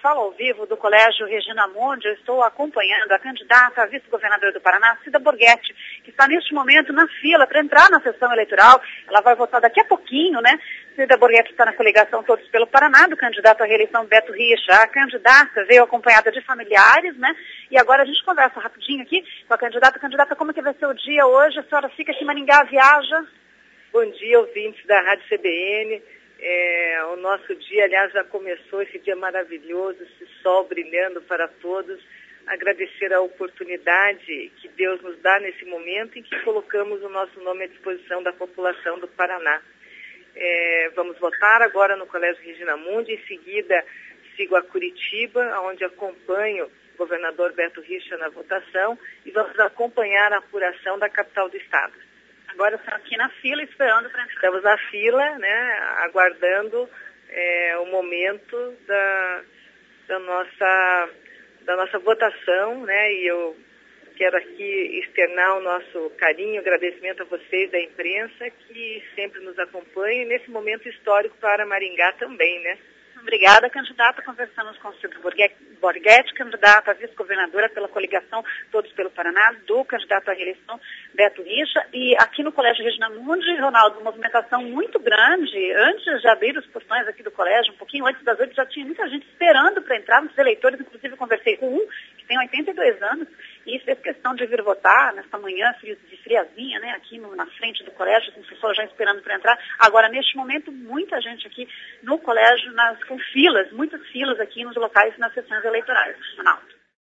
falo ao vivo do Colégio Regina Mundi. Eu estou acompanhando a candidata a vice-governadora do Paraná, Cida Borghetti, que está neste momento na fila para entrar na sessão eleitoral. Ela vai votar daqui a pouquinho, né? Cida Borghetti está na coligação Todos pelo Paraná, do candidato à reeleição Beto Richa. A candidata veio acompanhada de familiares, né? E agora a gente conversa rapidinho aqui com a candidata. Candidata, como que vai ser o dia hoje? A senhora fica aqui em Maringá, viaja? Bom dia, ouvintes da Rádio CBN. O nosso dia, aliás, já começou, esse dia maravilhoso, esse sol brilhando para todos. Agradecer a oportunidade que Deus nos dá nesse momento em que colocamos o nosso nome à disposição da população do Paraná. Vamos votar agora no Colégio Regina Mundi, em seguida sigo a Curitiba, onde acompanho o governador Beto Richa na votação, e vamos acompanhar a apuração da capital do estado. Agora estamos aqui na fila esperando para entrar. Estamos na fila, né, aguardando o momento da nossa votação, né, e eu quero aqui externar o nosso carinho, agradecimento a vocês da imprensa que sempre nos acompanham nesse momento histórico para Maringá também, né. Obrigada, candidata. Conversamos com Cida Borghetti, candidata a vice-governadora pela coligação Todos pelo Paraná, do candidato à reeleição Beto Richa. E aqui no Colégio Regina Mundi, Ronaldo, movimentação muito grande. Antes de abrir os portões aqui do colégio, um pouquinho antes das 8, já tinha muita gente esperando para entrar, muitos eleitores. Inclusive, eu conversei com um que tem 82 anos e fez questão de vir votar nesta manhã de friazinha, né, aqui na frente do colégio, com pessoas já esperando para entrar. Agora, neste momento, muita gente aqui no colégio, com filas, muitas filas aqui nos locais, nas sessões eleitorais. Ronaldo.